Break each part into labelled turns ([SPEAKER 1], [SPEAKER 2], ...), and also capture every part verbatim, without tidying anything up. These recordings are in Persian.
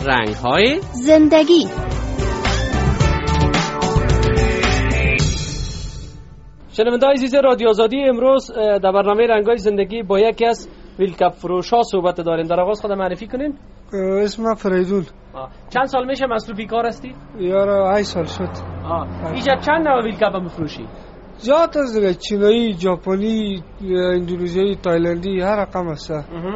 [SPEAKER 1] رنگ‌های
[SPEAKER 2] زندگی.
[SPEAKER 3] شنونده‌های عزیز رادیو آزادی، امروز در برنامه رنگ‌های زندگی با یکی از ویلکپ فروش‌ها صحبت داریم. در آغاز خود معرفی کنین.
[SPEAKER 4] اسمم فریدون.
[SPEAKER 3] چند سال میشه مصروفی کار هستی؟
[SPEAKER 4] یارو هشت سال شد.
[SPEAKER 3] آه. اینجا چند نوع ویلکپ میفروشی؟
[SPEAKER 4] زیاد از دیگه، چینایی، ژاپنی، اندونزیایی، تایلندی، هر رقم هست.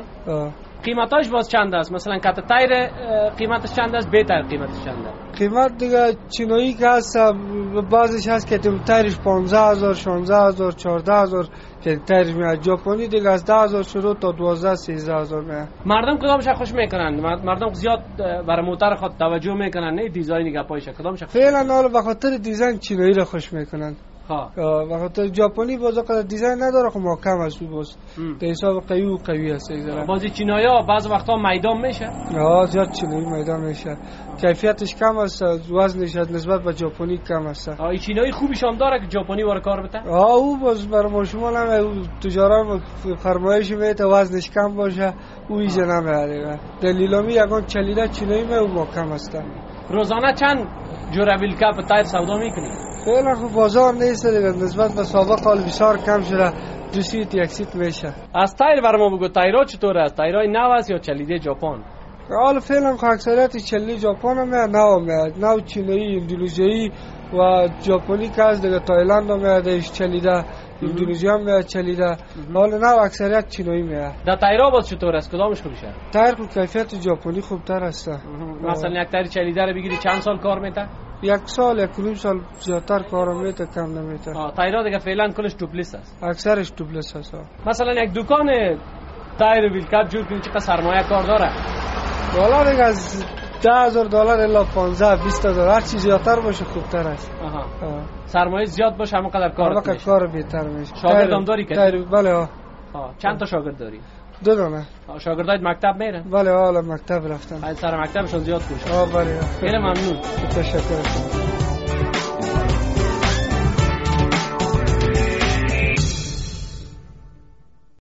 [SPEAKER 3] قیمتاش باز چند است؟ مثلا کت تایر قیمتش چند است؟ بهتر قیمتش چند است؟
[SPEAKER 4] قیمت دیگه چینایی که هست بعضش هست که تایرش پانزده هزار، شانزده هزار، چهارده هزار که تایرش میاد. ژاپنی دیگه از ده هزار شروع تا دوازده سیزده هزار میاد.
[SPEAKER 3] مردم کدامش خوش میکنن؟ مردم زیاد برای موتر خود توجه میکنن، نه دیزاین گپایش کدامش؟
[SPEAKER 4] فعلا حالا به خاطر دیزاین چینایی را خوش میکنن.
[SPEAKER 3] ها
[SPEAKER 4] به خاطر ژاپنی بازا قدر دیزاین نداره، خب محکم است باز. به حساب قوی و قوی است ایزرا.
[SPEAKER 3] بازی چینایا بعض وقتا میدان میشه.
[SPEAKER 4] آه زیاد چینایی میدان میشه. کیفیتش کم است، وزنش نسبت به ژاپنی کم است.
[SPEAKER 3] آه این چینایی خوبیش هم داره که ژاپنی واره کار بده.
[SPEAKER 4] آه او باز برای شما هم تجاران فرمایش میده وزنش کم باشه، او ایجا نمیاره. دلیلامی یگان چلیده چینایی می او محکم است.
[SPEAKER 3] روزانه چند جوره ویلکپ تایر سودا میکنی؟
[SPEAKER 4] فعلا خب بازار نیست دیگه، نسبت به سابق حال بسیار کم شده، دو سیت یک سیت میشه.
[SPEAKER 3] از تایر برام بگو، تایرها چطور است؟ تایرهای نو است یا چلیده ژاپن؟
[SPEAKER 4] حالا فعلا خب اکثریت چلیده ژاپن هم میاد، نو میاد، نو چینایی، اندونزیایی و ژاپنی که از دیگه تایلند هم میادش چلیده، اندونزیا هم میاد چلیده. حالا نو اکثریت چینایی میاد.
[SPEAKER 3] در تایرها باز چطور است؟ کدامش خوب میشه؟
[SPEAKER 4] تایر خب کیفیت ژاپنی خوبتر است.
[SPEAKER 3] مثلا یک تایر چلیده رو بگیری چند سال کار میته؟
[SPEAKER 4] یک سال یک نیم سال زیادتر کارم میته، کم نمیته.
[SPEAKER 3] آه تایرها دیگه فعلا کلش توپلیس است.
[SPEAKER 4] اکثرش توپلیس است.
[SPEAKER 3] مثلا یک دکان تایر ویلکپ جور کنی چقدر سرمایه کار داره؟
[SPEAKER 4] والا دیگه از ده هزار دلار الا پانزده بیست هزار، هر چیز زیادتر باشه خوبتر است.
[SPEAKER 3] آها. سرمایه زیاد باشه همون قدر کار
[SPEAKER 4] میشه. همون کار بهتر میشه.
[SPEAKER 3] شاگرد هم داری که؟
[SPEAKER 4] تایر بله. ها
[SPEAKER 3] چند تا شاگرد داری؟
[SPEAKER 4] دو دانه.
[SPEAKER 3] شاگردای مکتب میرن؟
[SPEAKER 4] بله حالا مکتب رفتن.
[SPEAKER 3] از سر مکتبشون زیاد خوش.
[SPEAKER 4] آه بله.
[SPEAKER 3] خیلی ممنون.
[SPEAKER 4] تشکر.